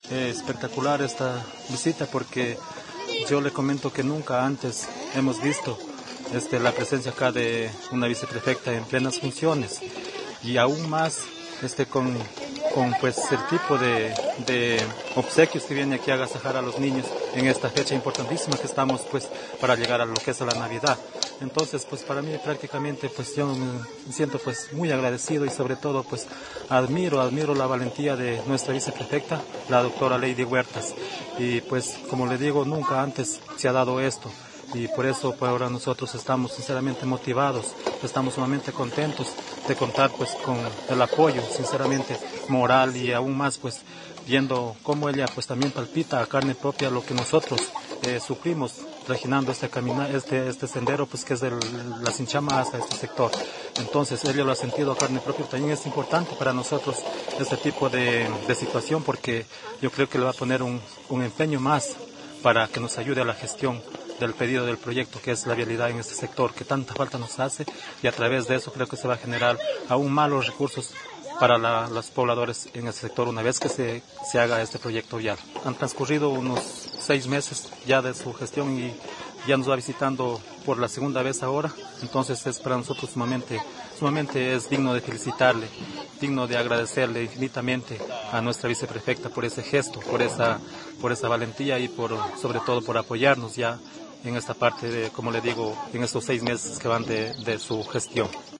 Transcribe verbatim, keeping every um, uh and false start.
eh, espectacular esta visita porque yo le comento que nunca antes hemos visto este, la presencia acá de una viceprefecta en plenas funciones y aún más este, con, con pues, el tipo de, de obsequios que viene aquí a agasajar a los niños en esta fecha importantísima que estamos pues, para llegar a lo que es la Navidad. Entonces, pues para mí prácticamente, pues yo me siento pues muy agradecido y sobre todo pues admiro, admiro la valentía de nuestra viceprefecta, la doctora Lady Huertas. Y pues como le digo, nunca antes se ha dado esto. Y por eso pues ahora nosotros estamos sinceramente motivados, estamos sumamente contentos de contar pues con el apoyo sinceramente moral y aún más pues viendo cómo ella pues también palpita a carne propia lo que nosotros eh, sufrimos reginando este camino, este, este sendero pues que es de la Sinchama hasta este sector. Entonces ella lo ha sentido a carne propia, también es importante para nosotros este tipo de, de situación porque yo creo que le va a poner un, un empeño más para que nos ayude a la gestión del pedido del proyecto que es la vialidad en este sector que tanta falta nos hace y a través de eso creo que se va a generar aún más los recursos para la, los pobladores en este sector una vez que se, se haga este proyecto vial. Han transcurrido unos seis meses ya de su gestión y ya nos va visitando por la segunda vez ahora, entonces es para nosotros sumamente, sumamente es digno de felicitarle, digno de agradecerle infinitamente a nuestra viceprefecta por ese gesto, por esa, por esa valentía y por, sobre todo por apoyarnos ya en esta parte de, como le digo, en estos seis meses que van de, de su gestión.